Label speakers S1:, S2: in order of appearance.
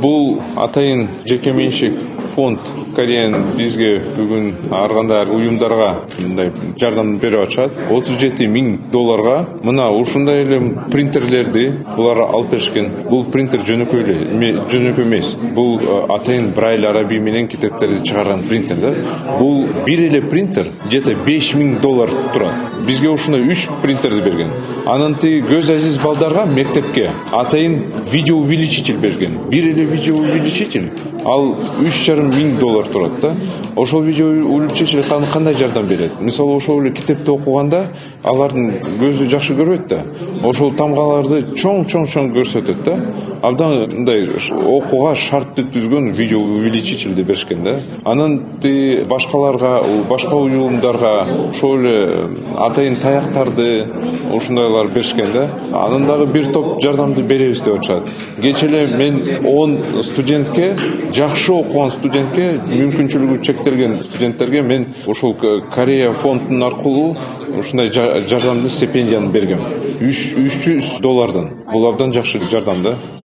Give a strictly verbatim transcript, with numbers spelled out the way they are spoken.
S1: бул атайын жеке менчик фонд Кореян бизге бүгүн ар кандай уюмдарга мындай жардам берип атышат. отуз жети миң долларга мына ушундай эле принтерлерди булар алып беришкен. Бул принтер жөнөкөй эле, жөнөкөй эмес. Бул атайын брайль араби менен китептерди чыгарган принтер да. Бул бир эле принтер где-то беш миң доллар турат. Бизге ушундай үч принтерди берген. Анан тиги көз азиз балдарга мектепке атайын видеоувеличитель берген. Бир эле видеоувеличитель ал үч жарым миң доллар турат да. Ошол видеоувеличитель кандай жардам берет? Мисалы ошол эле китепти окуганда алардын көзү жакшы көрбөйт да. Ошол тамгаларды чоң-чоң-чоң көрсөтөт да. Абдан мындай окууга шартты түзгөн видеоувеличительди беришкен да. Анан ти башкаларга, башка уюмдарга ошол эле атайын таяктарды ушундайлар беришкен да. Анан дагы бир топ жардамды беребиз деп атышат. Кечээ эле мен он студентке, жакшы окуган студентке, мүмкүнчүлүгү чектелген студенттерге мен ошол Корея фондунун аркылуу ушундай жардамды стипендияны бергем. үч жүз доллардан. Бул абдан жакшы жардам да.